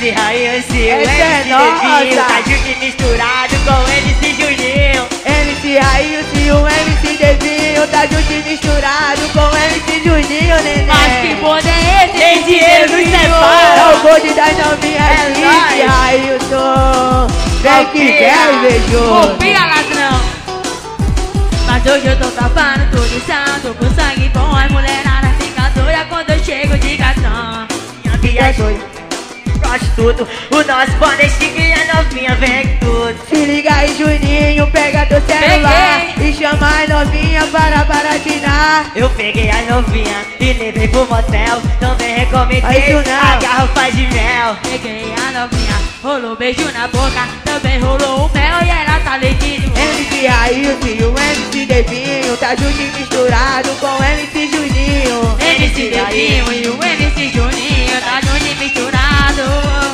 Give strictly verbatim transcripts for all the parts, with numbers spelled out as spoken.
C Railson e o Essa é M C Devinho, nossa. tá junto e misturado com o M C Juninho. M C Railson e o M C Devinho, tá junto e misturado com o M C Juninho, neném. Mas que bonde é esse? Tem dinheiro nos separa. É o bonde das novinhas, É M C nóis. Railson. Vem que Copia. quer, beijou. Copia, ladrão. Mas hoje eu tô tapando tudo santo com sangue bom. As mulherada fica doida quando eu chego de gatão. Minha viagem, gosto tudo. O nosso bonde é chique e a novinha vem com tudo. Se liga aí, Juninho, pega teu celular e chama as novinhas para baratinar. Eu peguei a novinha e levei pro motel. Também Faz recomendei isso não. a garrafa de mel. Peguei a novinha, rolou beijo na boca. Também rolou o mel e ela tá leitinho. M C Railson e o M C Devinho, tá junto e misturado com o M C Juninho. M C Devinho e o M C Juninho, tá junto e misturado.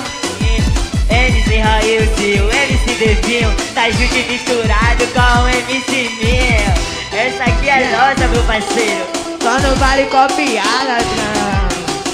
M C Railson e o M C Devinho, tá junto e misturado com o M C Minho. Essa aqui é nossa, meu parceiro. Só não vale copiar, ladrão.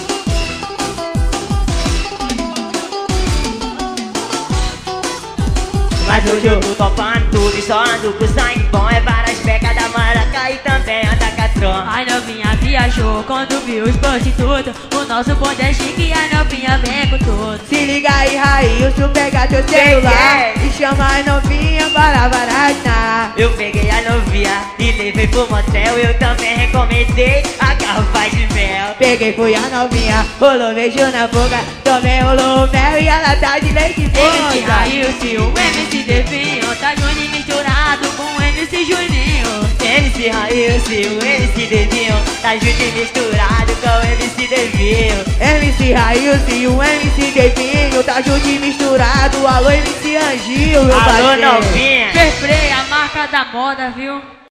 Mas hoje eu tô topando tudo e só ando com sangue bom. É para as pecas da maraca e também anda catron. A novinha viajou quando viu os prostitutos. O nosso bonde é chique e a novinha vem com tudo. Se liga aí, Railson, pega teu celular e chama as novinhas para baratinar. Eu peguei a novinha e levei pro motel. Eu também recomendei a garrafa de mel. Peguei, fui a novinha, rolou beijo na boca, também rolou mel e ela tá de leite M C esponja. Railson e o M C Devinho, tá junto e misturado com o M C Juninho. M C Railson e o M C Devinho, tá junto e misturado com o M C Devinho. M C Railson e o M C Devinho, tá junto e misturado. Alô, M C Anjinho, meu Alô, parceiro. novinha. Fairplay, a marca da moda, viu?